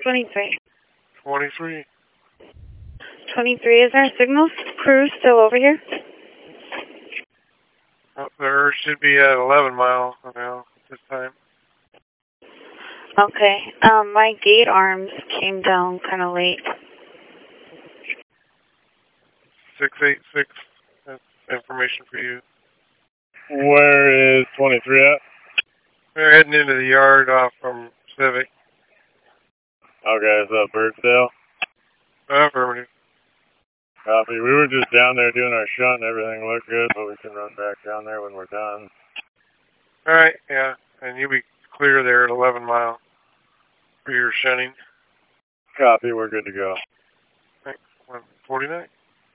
23. 23. 23, is our signal crew still over here? Oh, there should be at 11 miles now at this time. Okay. My gate arms came down kind of late. 686. That's information for you. Where is 23 at? We're heading into the yard off from Civic. Okay, is that Birdsdale? Affirmative. Copy. We were just down there doing our shunt and everything looked good, but we can run back down there when we're done. All right, yeah. And you'll be clear there at 11 miles for your shunting. Copy, we're good to go. Thanks. 149.